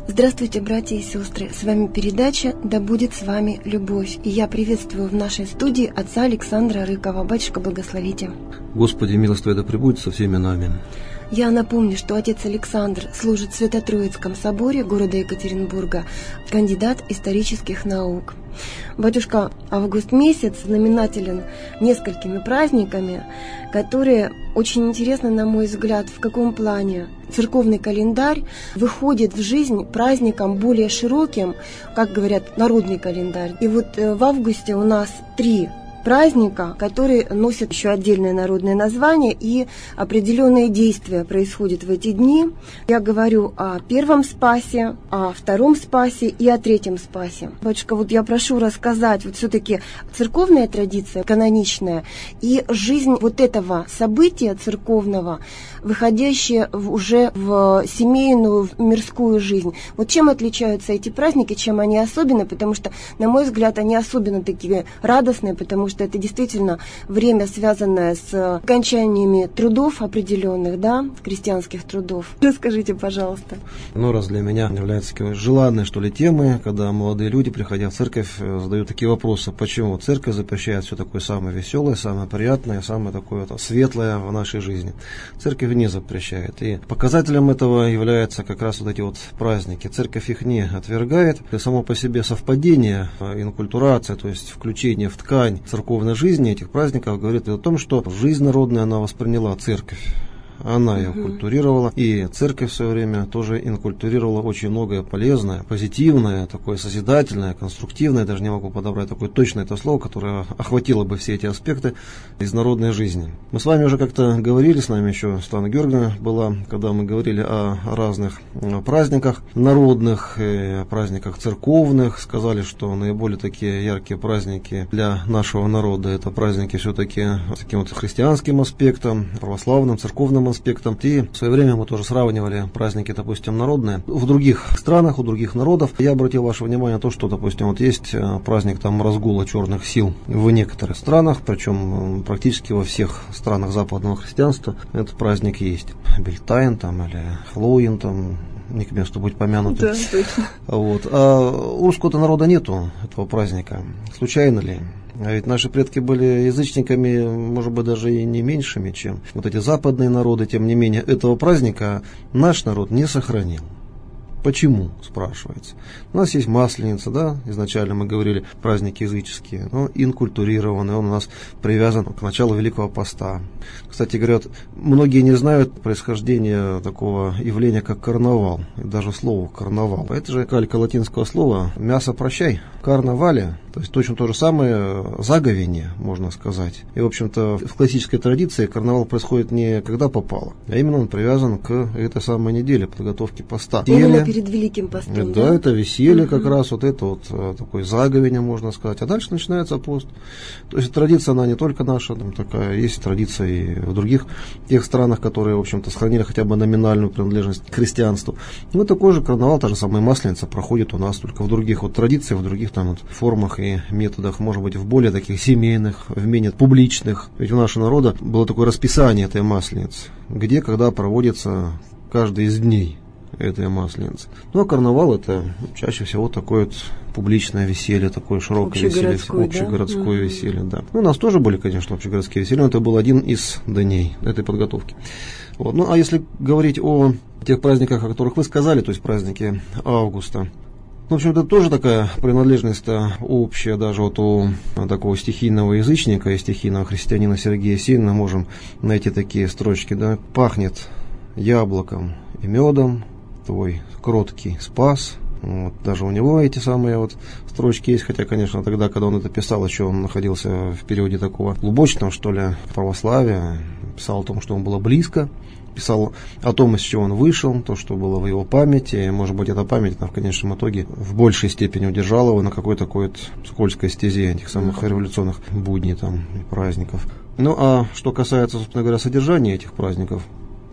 Здравствуйте, братья и сестры! С вами передача «Да будет с вами любовь». И я приветствую в нашей студии отца Александра Рыкова. Батюшка, благословите. Господи, милость Твоя да пребудет со всеми нами. Я напомню, что отец Александр служит в Свято-Троицком соборе города Екатеринбурга, кандидат исторических наук. Батюшка, август месяц знаменателен несколькими праздниками, которые очень интересны, на мой взгляд, в каком плане. Церковный календарь выходит в жизнь праздником более широким, как говорят, народный календарь. И вот в августе у нас 3 праздника, которые носят еще отдельное народное название, и определенные действия происходят в эти дни. Я говорю о первом Спасе, о втором Спасе и о третьем Спасе. Батюшка, вот я прошу рассказать, вот все-таки церковная традиция, каноничная, и жизнь вот этого события церковного, выходящая уже в семейную, в мирскую жизнь. Вот чем отличаются эти праздники, чем они особенны, потому что, на мой взгляд, они особенно такие радостные, потому что это действительно время, связанное с окончаниями трудов определенных, да, крестьянских трудов. Расскажите, пожалуйста. Раз для меня является такой желанной, что ли, темой, когда молодые люди, приходя в церковь, задают такие вопросы, почему церковь запрещает все такое самое веселое, самое приятное, самое такое светлое в нашей жизни. Церковь не запрещает. И показателем этого являются как раз вот эти вот праздники. Церковь их не отвергает. И само по себе совпадение, инкультурация, то есть включение в ткань церковной жизни этих праздников говорит о том, что жизнь народная она восприняла церковь. Она ее культурировала, и церковь в свое время тоже инкультурировала очень многое полезное, позитивное, такое созидательное, конструктивное, даже не могу подобрать такое точное это слово, которое охватило бы все эти аспекты из народной жизни. Мы с вами уже как-то говорили, с нами еще Светлана Георгиевна была, когда мы говорили о разных праздниках народных, праздниках церковных, сказали, что наиболее такие яркие праздники для нашего народа, это праздники все-таки с таким вот христианским аспектом, православным, церковным аспектом. И в свое время мы тоже сравнивали праздники, допустим, народные в других странах, у других народов. Я обратил ваше внимание на то, что, допустим, вот есть праздник там разгула черных сил в некоторых странах, причем практически во всех странах западного христианства этот праздник есть. Бельтайн там или Хэллоуин там, не к месту быть помянуты. Да, точно. Вот. А у русского народа нету этого праздника. Случайно ли? А ведь наши предки были язычниками, может быть, даже и не меньшими, чем вот эти западные народы. Тем не менее, этого праздника наш народ не сохранил. Почему, спрашивается. У нас есть Масленица, да, изначально мы говорили, праздники языческие, но инкультурированный, он у нас привязан к началу Великого Поста. Кстати говоря, многие не знают происхождение такого явления, как карнавал, и даже слово карнавал. Это же калька латинского слова «мясо прощай», карнавале, то есть точно то же самое заговение, можно сказать. И, в общем-то, в классической традиции карнавал происходит не когда попало, а именно он привязан к этой самой неделе подготовки поста. Именно перед Великим Постом, да? Это веселье как раз, вот это вот такое заговение, можно сказать. А дальше начинается пост. То есть традиция, она не только наша, там такая, есть традиция и в других тех странах, которые, в общем-то, сохранили хотя бы номинальную принадлежность к христианству. Ну, такой же карнавал, та же самая Масленица проходит у нас, только в других вот традициях, в других там вот формах и методах, может быть, в более таких семейных, в менее публичных. Ведь у нашего народа было такое расписание этой Масленицы, где, когда проводится каждый из дней этой Масленицы. Ну, а карнавал это чаще всего такое вот публичное веселье, такое широкое веселье, общегородское веселье, да. Ну, у нас тоже были, конечно, общегородские веселья, но это был один из дней этой подготовки. Вот. Ну, а если говорить о тех праздниках, о которых вы сказали, то есть праздники августа, в общем, это тоже такая принадлежность общая, даже вот у такого стихийного язычника и стихийного христианина Сергея Есенина можем найти такие строчки, да, «Пахнет яблоком и медом твой кроткий спас». Вот, даже у него эти самые вот строчки есть, хотя, конечно, тогда, когда он это писал, еще он находился в периоде такого глубочного, что ли, православия, писал о том, что он было близко, писал о том, из чего он вышел, то, что было в его памяти, и, может быть, эта память в конечном итоге в большей степени удержала его на какой-то такой вот скользкой стезе этих самых революционных будней там, и праздников. Ну, а что касается, собственно говоря, содержания этих праздников,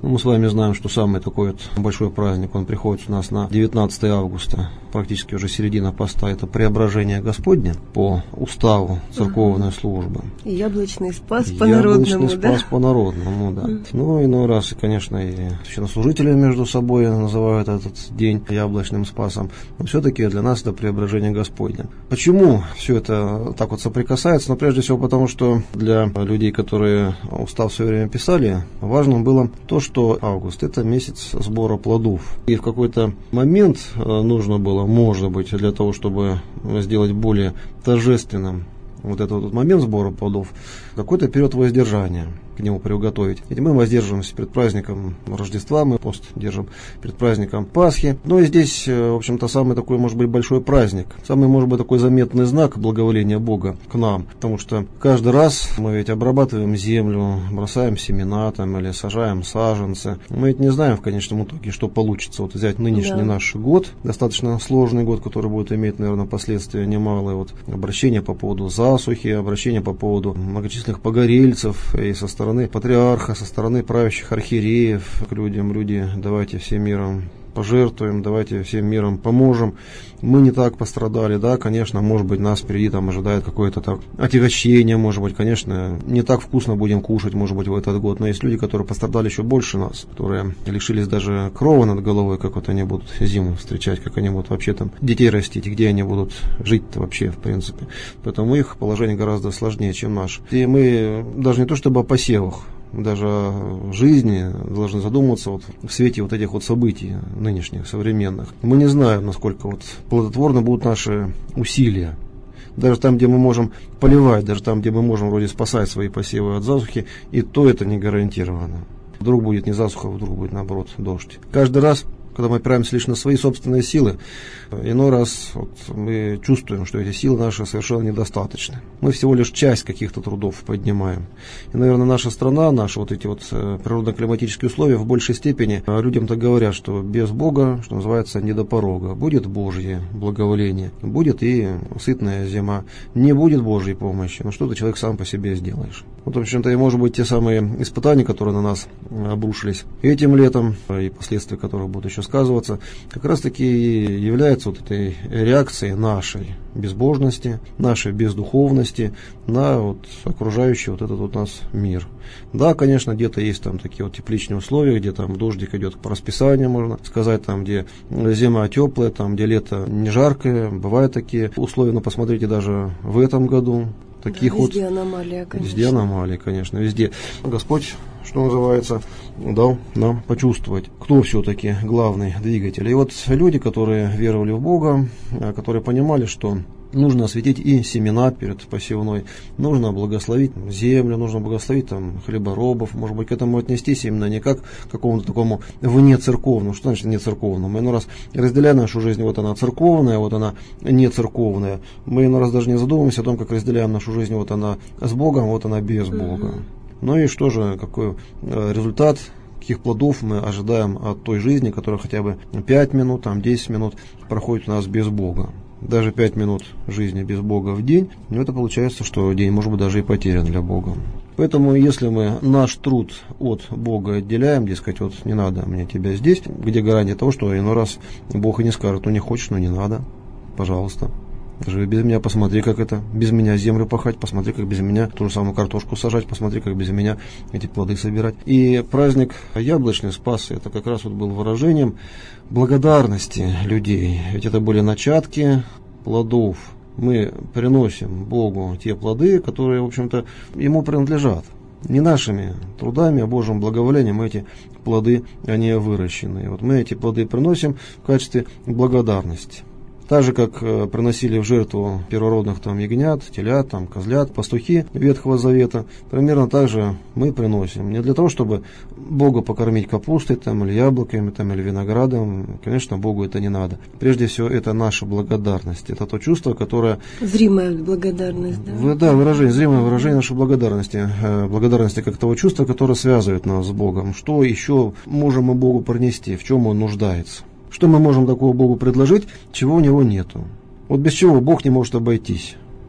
Мы с вами знаем, что самый такой вот большой праздник, он приходит у нас на 19 августа, практически уже середина поста, это Преображение Господне по уставу церковной службы. И яблочный спас по-народному, яблочный спас по-народному, да. Ну, иной раз, конечно, и священнослужители между собой называют этот день яблочным спасом, но все-таки для нас это Преображение Господне. Почему все это так вот соприкасается? Ну, прежде всего, потому что для людей, которые устав в свое время писали, важным было то, что август – это месяц сбора плодов. И в какой-то момент нужно было, может быть, для того, чтобы сделать более торжественным вот этот вот момент сбора плодов, какой-то период воздержания к нему приготовить. Ведь мы воздерживаемся перед праздником Рождества, мы пост держим перед праздником Пасхи. Но и здесь, в общем-то, самый такой, может быть, большой праздник, самый, может быть, такой заметный знак благоволения Бога к нам. Потому что каждый раз мы ведь обрабатываем землю, бросаем семена там, или сажаем саженцы. Мы ведь не знаем в конечном итоге, что получится. Вот взять нынешний наш год, достаточно сложный год, который будет иметь, наверное, последствия немалые. Вот обращение по поводу засухи, обращение по поводу многочисленных погорельцев и со стороны патриарха, со стороны правящих архиереев к людям. Люди, давайте всем миром пожертвуем, давайте всем миром поможем. Мы не так пострадали, да, конечно, может быть, нас впереди там ожидает какое-то так отягощение, может быть, конечно, не так вкусно будем кушать, может быть, в этот год, но есть люди, которые пострадали еще больше нас, которые лишились даже крова над головой, как вот они будут зиму встречать, как они будут вообще там детей растить, где они будут жить-то вообще, в принципе. Поэтому их положение гораздо сложнее, чем наше. И мы даже не то чтобы о посевах, даже о жизни должны задуматься вот в свете вот этих вот событий нынешних, современных. Мы не знаем, насколько вот плодотворны будут наши усилия. Даже там, где мы можем поливать, даже там, где мы можем вроде спасать свои посевы от засухи, и то это не гарантировано. Вдруг будет не засуха, вдруг будет наоборот дождь. Каждый раз, когда мы опираемся лишь на свои собственные силы, иной раз вот мы чувствуем, что эти силы наши совершенно недостаточны. Мы всего лишь часть каких-то трудов поднимаем. И, наверное, наша страна, наши вот эти вот природно-климатические условия в большей степени людям-то говорят, что без Бога, что называется, не до порога. Будет Божье благоволение, будет и сытная зима. Не будет Божьей помощи, но что ты, человек, сам по себе сделаешь. Вот, в общем-то, и, может быть, те самые испытания, которые на нас обрушились этим летом, и последствия которых будут еще сказываться, как раз-таки является вот этой реакцией нашей безбожности, нашей бездуховности на вот окружающий вот этот вот нас мир. Да, конечно, где-то есть там такие вот тепличные условия, где там дождик идет по расписанию, можно сказать, там, где зима теплая, там, где лето не жаркое, бывают такие условия, но посмотрите даже в этом году. Таких да, везде вот, аномалия, конечно. Везде аномалии, конечно, везде. Господь, что называется, дал нам почувствовать, кто все-таки главный двигатель. И вот люди, которые веровали в Бога, которые понимали, что нужно осветить и семена перед посевной, нужно благословить землю, нужно благословить там хлеборобов, может быть, к этому отнестись именно не как к какому-то такому вне церковному. Что значит не церковному? Мы иной раз разделяем нашу жизнь, вот она церковная, вот она не церковная. Мы иной раз даже не задумываемся о том, как разделяем нашу жизнь, вот она с Богом, вот она без Бога. Ну и что же, какой результат, каких плодов мы ожидаем от той жизни, которая хотя бы 5 минут, там 10 минут проходит у нас без Бога. Даже 5 минут жизни без Бога в день, ну, это получается, что день может быть даже и потерян для Бога. Поэтому, если мы наш труд от Бога отделяем, дескать, вот не надо мне тебя здесь, где гарантия того, что иной раз Бог и не скажет, ну не хочешь, ну не надо, пожалуйста. Живи без меня, посмотри, как это, без меня землю пахать, посмотри, как без меня ту же самую картошку сажать, посмотри, как без меня эти плоды собирать. И праздник яблочный спас, это как раз вот был выражением благодарности людей. Ведь это были начатки плодов. Мы приносим Богу те плоды, которые, в общем-то, Ему принадлежат. Не нашими трудами, а Божьим благоволением эти плоды, они выращены. И вот мы эти плоды приносим в качестве благодарности. Так же, как приносили в жертву первородных там ягнят, телят, там, козлят, пастухи Ветхого Завета, примерно так же мы приносим. Не для того, чтобы Бога покормить капустой, там, или яблоками, там, или виноградом. Конечно, Богу это не надо. Прежде всего, это наша благодарность. Это то чувство, которое... Зримая благодарность, да? Да, выражение, зримое выражение нашей благодарности. Благодарности как того чувства, которое связывает нас с Богом. Что еще можем мы Богу принести, в чем Он нуждается? Что мы можем такого Богу предложить, чего у Него нету? Вот без чего Бог не может обойтись.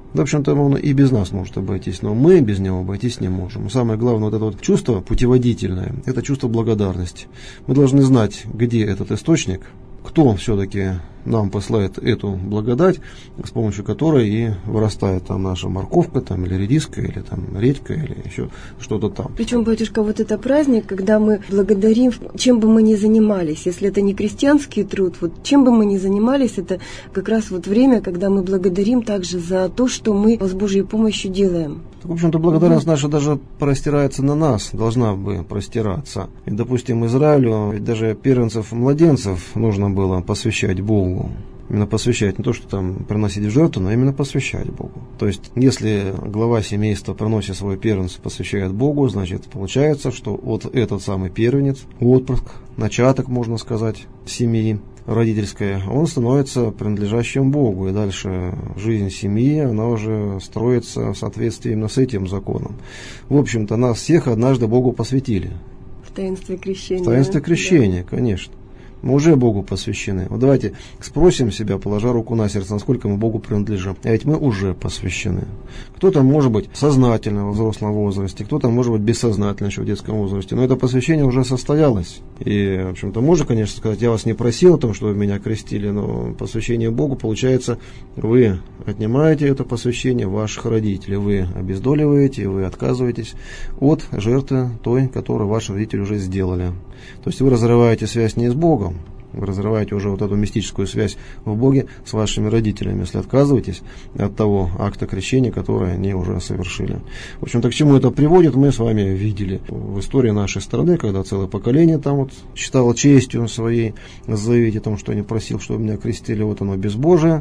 В общем-то, он и без нас может обойтись, но мы без него обойтись не можем. Самое главное, вот это вот чувство путеводительное, это чувство благодарности. Мы должны знать, где этот источник, кто все-таки нам посылает эту благодать, с помощью которой и вырастает там наша морковка, там, или редиска, или там редька, или еще что-то там. Причем, батюшка, вот это праздник, когда мы благодарим, чем бы мы ни занимались, если это не крестьянский труд, вот чем бы мы ни занимались, это как раз вот время, когда мы благодарим также за то, что мы с Божьей помощью делаем. В общем-то, благодарность наша даже простирается на нас, должна бы простираться. И, допустим, Израилю, ведь даже первенцев, младенцев нужно было посвящать Богу. Именно посвящать, не то, что там приносить в жертву, но именно посвящать Богу. То есть, если глава семейства приносит свой первенец, посвящает Богу, значит, получается, что вот этот самый первенец, отпрыск, начаток, можно сказать, семьи родительской, он становится принадлежащим Богу. И дальше жизнь семьи, она уже строится в соответствии именно с этим законом. В общем-то, нас всех однажды Богу посвятили. В таинстве крещения. В таинстве крещения, да. Конечно. Мы уже Богу посвящены. Вот давайте спросим себя, положа руку на сердце, насколько мы Богу принадлежим. А ведь мы уже посвящены. Кто-то может быть сознательно во взрослом возрасте, кто-то может быть бессознательно еще в детском возрасте. Но это посвящение уже состоялось. И, в общем-то, можно, конечно, сказать, я вас не просил о том, что вы меня крестили, но посвящение Богу, получается, вы отнимаете это посвящение ваших родителей. Вы обездоливаете, вы отказываетесь от жертвы той, которую ваши родители уже сделали. То есть вы разрываете связь не с Богом, вы разрываете уже вот эту мистическую связь в Боге с вашими родителями, если отказываетесь от того акта крещения, который они уже совершили. В общем-то, к чему это приводит, мы с вами видели в истории нашей страны, когда целое поколение там вот считало честью своей заявить о том, что я не просил, чтобы меня крестили, вот оно безбожие.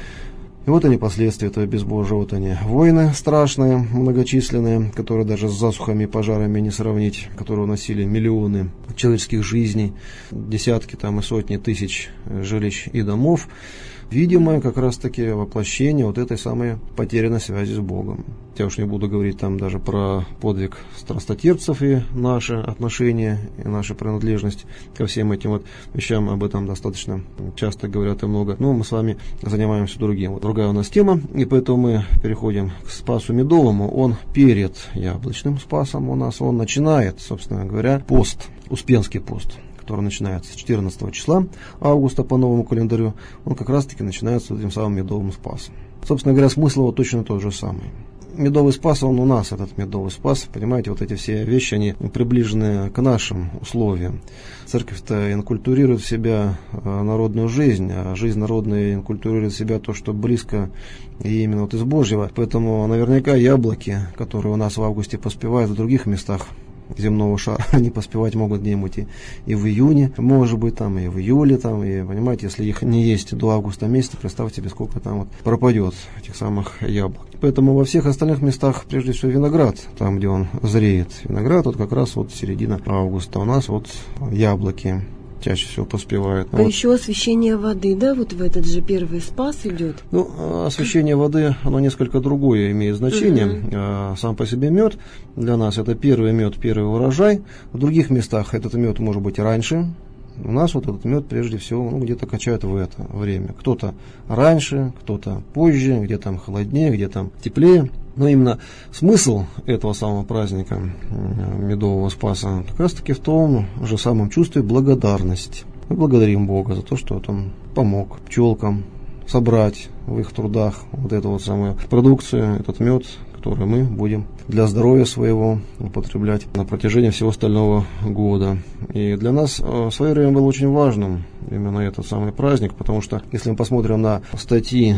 И вот они последствия этого безбожия, вот они войны страшные, многочисленные, которые даже с засухами и пожарами не сравнить, которые уносили миллионы человеческих жизней, десятки там и сотни тысяч жилищ и домов. Видимое как раз-таки воплощение вот этой самой потерянной связи с Богом. Я уж не буду говорить там даже про подвиг страстотерпцев и наши отношения, и наша принадлежность ко всем этим вот вещам. Об этом достаточно часто говорят и много. Но мы с вами занимаемся другим. Вот другая у нас тема, и поэтому мы переходим к Спасу Медовому. Он перед яблочным Спасом у нас, он начинает, собственно говоря, пост, Успенский пост, который начинается с 14 числа августа по новому календарю, он как раз-таки начинается с этим самым Медовым Спасом. Собственно говоря, смысл его точно тот же самый. Медовый Спас, он у нас, этот Медовый Спас, понимаете, вот эти все вещи, они приближены к нашим условиям. Церковь-то инкультурирует в себя народную жизнь, а жизнь народная инкультурирует в себя то, что близко и именно вот из Божьего. Поэтому наверняка яблоки, которые у нас в августе поспевают в других местах земного шара, они поспевать могут где-нибудь и в июне, может быть, там, и в июле, там, и, понимаете, если их не есть до августа месяца, представьте себе, сколько там вот пропадет этих самых яблок. Поэтому во всех остальных местах, прежде всего, виноград, там, где он зреет. Виноград, вот как раз вот середина августа. У нас вот яблоки чаще всего поспевают. А вот еще освящение воды, да, вот в этот же первый Спас идет? Ну, освящение воды, оно несколько другое имеет значение. Сам по себе мед для нас это первый мед, первый урожай. В других местах этот мед может быть и раньше. У нас вот этот мед прежде всего где-то качают в это время. Кто-то раньше, кто-то позже, где там холоднее, где там теплее. Но именно смысл этого самого праздника Медового Спаса как раз таки в том же самом чувстве благодарности. Мы благодарим Бога за то, что вот Он помог пчелкам собрать в их трудах вот эту вот самую продукцию, этот мед, который мы будем для здоровья своего употреблять на протяжении всего остального года. И для нас в свое время был очень важным именно этот самый праздник, потому что если мы посмотрим на статьи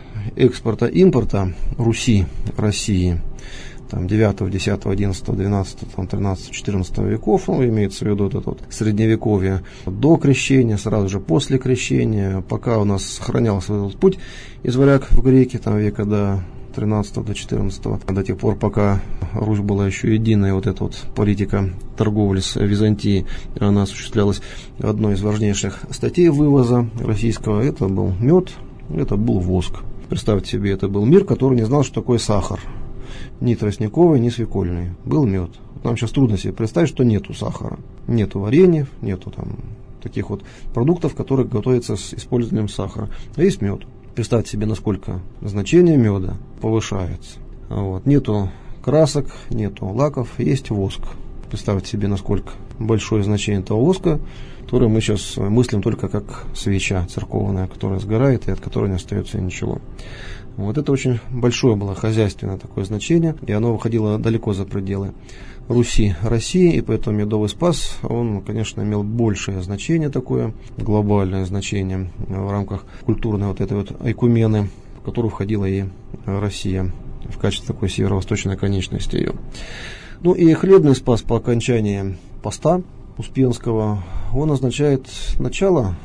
экспорта-импорта Руси, России, там 9, 10, 11, 12, 13, 14 веков, имеется в виду это вот средневековье, до крещения, сразу же после крещения, пока у нас сохранялся этот путь из варяг в греки, там века до 13 до 14, до тех пор, пока Русь была еще единая, вот эта вот политика торговли с Византией, она осуществлялась. Одной из важнейших статей вывоза российского, это был мед, это был воск. Представьте себе, это был мир, который не знал, что такое сахар. Ни тростниковый, ни свекольный. Был мед. Нам сейчас трудно себе представить, что нету сахара. Нету вареньев, нету там таких вот продуктов, которые готовятся с использованием сахара. А есть мед. Представьте себе, насколько значение меда повышается. Вот. Нету красок, нету лаков, есть воск. Представьте себе, насколько большое значение этого воска, который мы сейчас мыслим только как свеча церковная, которая сгорает и от которой не остается ничего. Вот это очень большое было хозяйственное такое значение, и оно выходило далеко за пределы Руси, России, и поэтому медовый спас, он, конечно, имел большее значение такое, глобальное значение в рамках культурной вот этой вот айкумены, в которую входила и Россия в качестве такой северо-восточной конечности ее. Ну и хлебный спас по окончании поста Успенского, он означает начало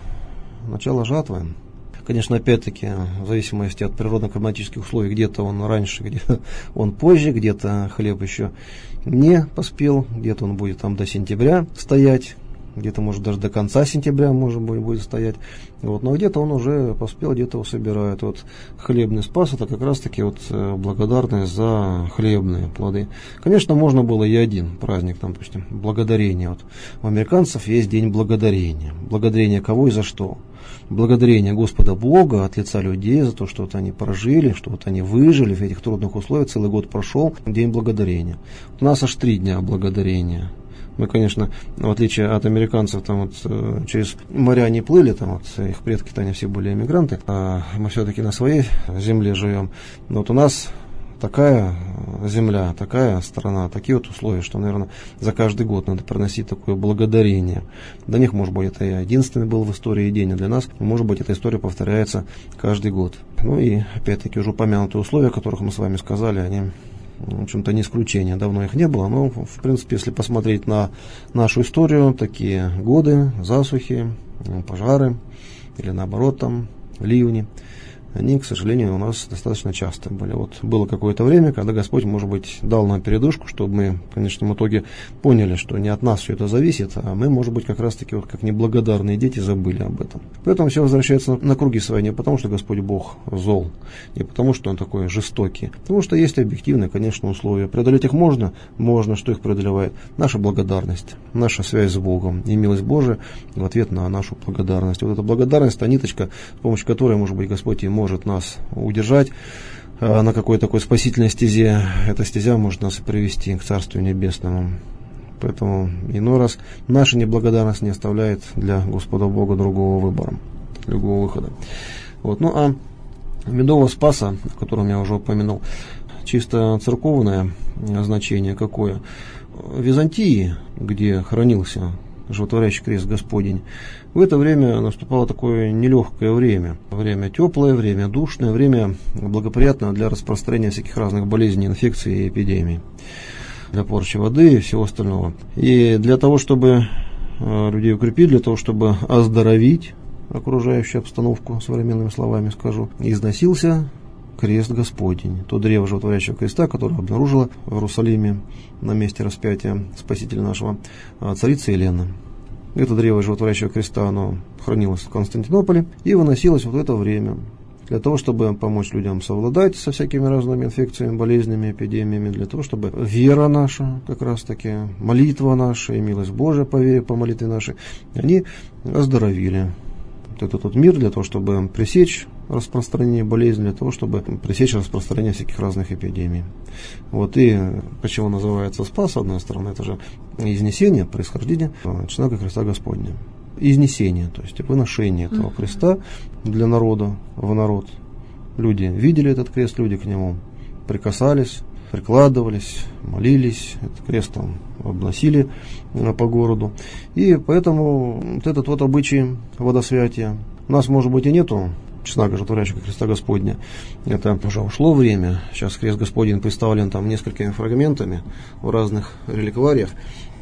жатвы. Конечно, опять-таки, в зависимости от природно-климатических условий, где-то он раньше, где-то он позже, где-то хлеб еще не поспел, где-то он будет там до сентября стоять, где-то, может, даже до конца сентября, может быть, будет стоять. Вот, но где-то он уже поспел, где-то его собирают. Вот хлебный спас — это как раз-таки вот благодарность за хлебные плоды. Конечно, можно было и один праздник, там, допустим, благодарение. Вот у американцев есть день благодарения. Благодарение кого и за что? Благодарение Господа Бога от лица людей за то, что вот они прожили, что вот они выжили в этих трудных условиях, целый год прошел, день благодарения. У нас аж 3 дня благодарения. Мы, конечно, в отличие от американцев, там вот через моря не плыли, там вот их предки-то они все были эмигранты, а мы все-таки на своей земле живем. Но вот у нас такая земля, такая страна, такие вот условия, что, наверное, за каждый год надо приносить такое благодарение. Для них, может быть, это и единственный был в истории день, а для нас, может быть, эта история повторяется каждый год. Ну и, опять-таки, уже упомянутые условия, о которых мы с вами сказали, они, в общем-то, не исключение. Давно их не было, но, в принципе, если посмотреть на нашу историю, такие годы, засухи, пожары или, наоборот, там, ливни, они, к сожалению, у нас достаточно часто были. Вот было какое-то время, когда Господь, может быть, дал нам передышку, чтобы мы, в конечном итоге, поняли, что не от нас все это зависит, а мы, может быть, как раз-таки, вот как неблагодарные дети, забыли об этом. Поэтому все возвращается на круги свои не потому, что Господь Бог зол, не потому, что Он такой жестокий, потому что есть объективные, конечно, условия. Преодолеть их можно, что их преодолевает? Наша благодарность, наша связь с Богом и милость Божия в ответ на нашу благодарность. Вот эта благодарность, та ниточка, с помощью которой, может быть, Господь и может нас удержать на какой-то такой спасительной стезе. Эта стезя может нас и привести к Царству Небесному. Поэтому иной раз наша неблагодарность не оставляет для Господа Бога другого выбора, другого выхода. Вот. Ну а медового спаса, о котором я уже упомянул, чисто церковное значение какое? В Византии, где хранился животворящий крест Господень, в это время наступало такое нелегкое время. Время теплое, время душное, время благоприятное для распространения всяких разных болезней, инфекций и эпидемий, для порчи воды и всего остального. И для того, чтобы людей укрепить, для того, чтобы оздоровить окружающую обстановку, современными словами скажу, износился крест Господень, то древо животворящего креста, которое обнаружила в Иерусалиме на месте распятия Спасителя нашего царица Елена. Это древо животворящего креста, оно хранилось в Константинополе и выносилось вот в это время для того, чтобы помочь людям совладать со всякими разными инфекциями, болезнями, эпидемиями, для того, чтобы вера наша, как раз таки, молитва наша и милость Божия по вере, по молитве нашей, они оздоровили этот мир для того, чтобы пресечь распространение болезней, для того, чтобы пресечь распространение всяких разных эпидемий. Вот. И почему называется спас, с одной стороны, это же изнесение, происхождение честного креста Господня. Изнесение, то есть выношение этого креста для народа, в народ. Люди видели этот крест, люди к нему прикасались, прикладывались, молились, этот крест там обносили по городу. И поэтому вот этот вот обычай водосвятия. У нас, может быть, и нету честного животворящего креста Господня. Это уже ушло время. Сейчас крест Господень представлен там несколькими фрагментами в разных реликвариях,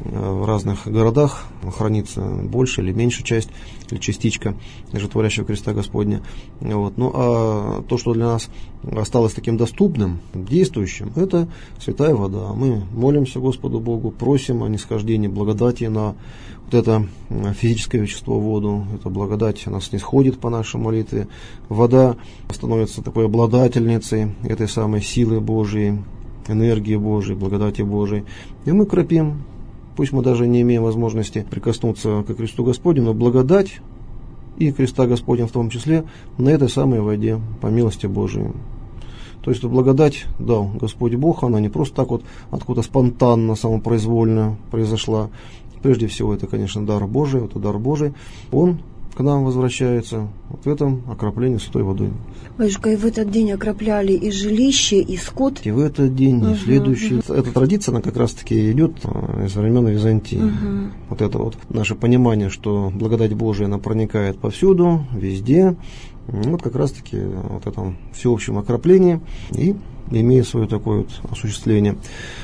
в разных городах. Хранится больше или меньшая часть, или частичка животворящего креста Господня. Вот. Ну а то, что для нас осталось таким доступным, действующим, это святая вода. Мы молимся Господу Богу, просим о нисхождении благодати на вот это физическое вещество, воду. Эта благодать, она снисходит по нашей молитве. Вода становится такой обладательницей этой самой силы Божией, энергии Божией, благодати Божией. И мы кропим, пусть мы даже не имеем возможности прикоснуться к кресту Господню, но благодать и креста Господня в том числе, на этой самой воде, по милости Божией. То есть благодать дал Господь Бог, она не просто так вот откуда спонтанно, самопроизвольно произошла. Прежде всего, это, конечно, дар Божий, это дар Божий. Он к нам возвращается вот в этом окроплении святой водой. Батюшка, и в этот день окропляли и жилище, и скот. И в этот день, и в следующий. Эта традиция, она как раз-таки идет из времен Византии. Вот это вот наше понимание, что благодать Божия, она проникает повсюду, везде. Вот как раз-таки вот этом всеобщем окроплении и имеет свое такое вот осуществление.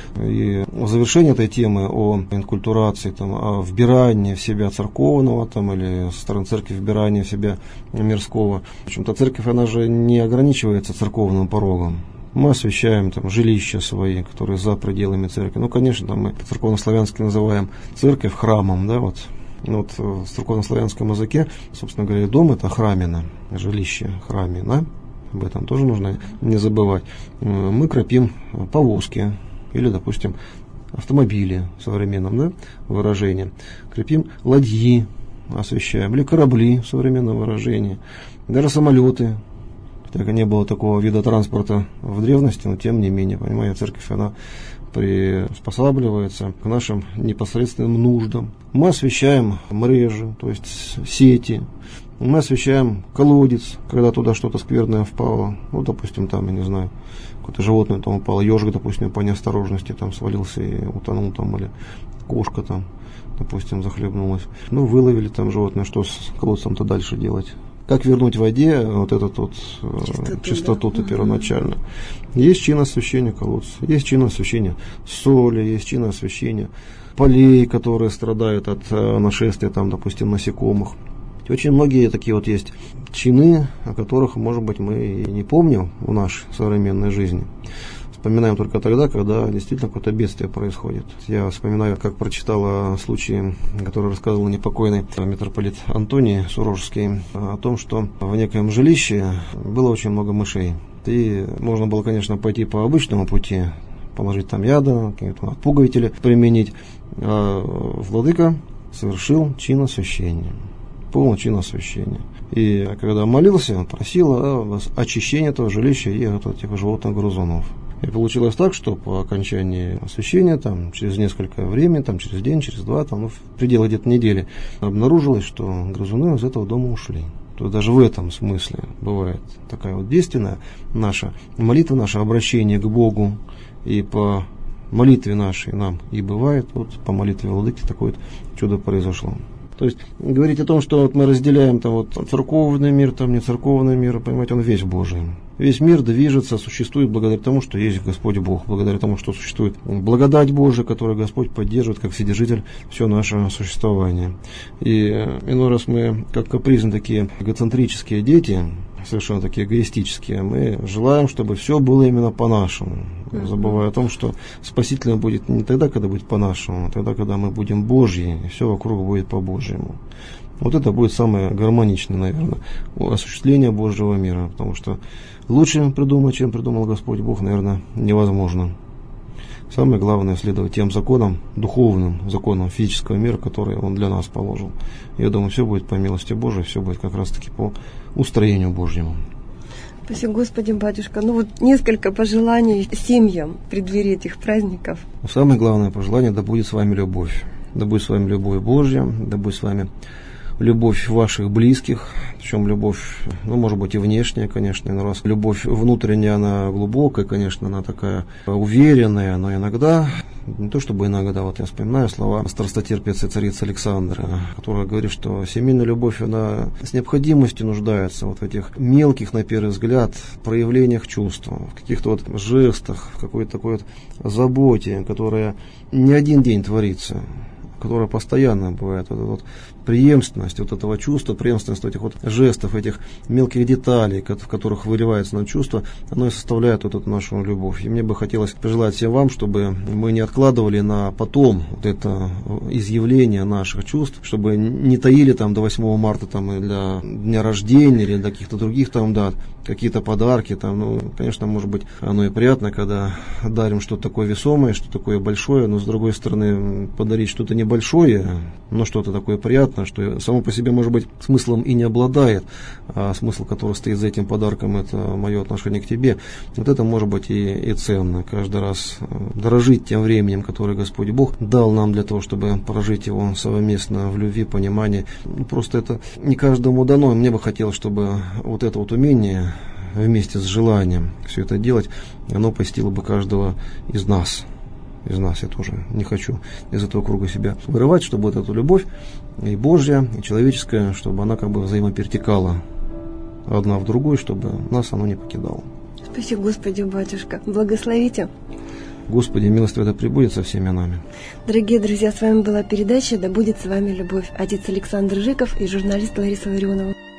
И в завершении этой темы о инкультурации, там, о вбирании в себя церковного там, или со стороны церкви вбирания в себя мирского. В общем-то, церковь, она же не ограничивается церковным порогом. Мы освящаем там жилища свои, которые за пределами церкви. Ну, конечно, там мы церковно-славянски называем церковь храмом, да, вот. Вот в церковно-славянском языке, собственно говоря, дом это храмина, жилище храмина. Об этом тоже нужно не забывать. Мы кропим повозки или, допустим, автомобили в современном, да, выражении. Крепим ладьи, освещаем, или корабли в современном выражении. Даже самолеты. Так не было такого вида транспорта в древности, но тем не менее, понимаете, церковь, она приспосабливается к нашим непосредственным нуждам. Мы освещаем мрежи, то есть сети. Мы освещаем колодец, когда туда что-то скверное впало. Ну, допустим, там, я не знаю, какое-то животное там упало, ежик, допустим, по неосторожности там свалился и утонул там, или кошка там, допустим, захлебнулась. Ну, выловили там животное, что с колодцем-то дальше делать? Как вернуть в воде вот эту вот чистоту-то первоначально? Есть чин освящения колодца, есть чин освящения соли, есть чин освящения полей, которые страдают от нашествия, там, допустим, насекомых. И очень многие такие вот есть чины, о которых, может быть, мы и не помним в нашей современной жизни. Вспоминаем только тогда, когда действительно какое-то бедствие происходит. Я вспоминаю, как прочитал о случае, который рассказывал непокойный митрополит Антоний Сурожский, о том, что в некоем жилище было очень много мышей. И можно было, конечно, пойти по обычному пути, положить там яда, какие-то отпугиватели применить. А владыка совершил чин освящения, полный чин освящения. И когда молился, он просил о очищении этого жилища и от этих животных грызунов. И получилось так, что по окончании освящения, там, через несколько времени, там, через день, через два, там, в пределах где-то недели, обнаружилось, что грызуны из этого дома ушли. То даже в этом смысле бывает такая вот действенная наша молитва, наше обращение к Богу, и по молитве нашей нам и бывает, вот по молитве владыки такое вот чудо произошло. То есть говорить о том, что вот мы разделяем там вот церковный мир, там не церковный мир, понимаете, он весь Божий. Весь мир движется, существует благодаря тому, что есть Господь Бог, благодаря тому, что существует благодать Божия, которую Господь поддерживает как Вседержитель все наше существование. И иной раз мы, как капризные такие эгоцентрические дети, совершенно такие эгоистические, мы желаем, чтобы все было именно по-нашему, забывая о том, что спасительно будет не тогда, когда будет по-нашему, а тогда, когда мы будем Божьи, и все вокруг будет по-божьему. Вот это будет самое гармоничное, наверное, осуществление Божьего мира, потому что лучше придумать, чем придумал Господь Бог, наверное, невозможно. Самое главное — следовать тем законам, духовным законам физического мира, которые Он для нас положил. Я думаю, все будет по милости Божией, все будет как раз-таки по устроению Божьему. Спасибо, Господи, батюшка. Ну вот несколько пожеланий семьям в преддверии этих праздников. Самое главное пожелание — да будет с вами любовь. Да будет с вами любовь Божья, да будет с вами любовь ваших близких, причем любовь, ну, может быть, и внешняя, конечно, иной раз. Любовь внутренняя, она глубокая, конечно, она такая уверенная, но иногда, не то чтобы иногда, вот я вспоминаю слова страстотерпицы царицы Александры, которая говорит, что семейная любовь, она с необходимостью нуждается вот в этих мелких, на первый взгляд, проявлениях чувств, в каких-то вот жестах, в какой-то такой вот заботе, которая не один день творится, которая постоянно бывает, вот преемственность вот этого чувства, преемственность этих вот жестов, этих мелких деталей, в которых выливается нам чувство, оно и составляет вот эту нашу любовь. И мне бы хотелось пожелать всем вам, чтобы мы не откладывали на потом вот это изъявление наших чувств, чтобы не таили там до 8 марта там, и для дня рождения или для каких-то других там дат, какие-то подарки там, ну, конечно, может быть, оно и приятно, когда дарим что-то такое весомое, что-то такое большое, но с другой стороны, подарить что-то небольшое, но что-то такое приятное, непонятное, что само по себе, может быть, смыслом и не обладает, а смысл, который стоит за этим подарком, это мое отношение к тебе. Вот это может быть и ценно. Каждый раз дорожить тем временем, которое Господь Бог дал нам для того, чтобы прожить его совместно в любви, понимании. Просто это не каждому дано. Мне бы хотелось, чтобы вот это вот умение вместе с желанием все это делать, оно посетило бы каждого из нас. Из нас я тоже не хочу из этого круга себя вырывать, чтобы вот эту любовь и Божья, и человеческая, чтобы она как бы взаимоперетекала одна в другую, чтобы нас оно не покидало. Спасибо, Господи, батюшка. Благословите. Господи, милость Твоя пребудет со всеми нами. Дорогие друзья, с вами была передача «Да будет с вами любовь». Отец Александр Жиков и журналист Лариса Ларионова.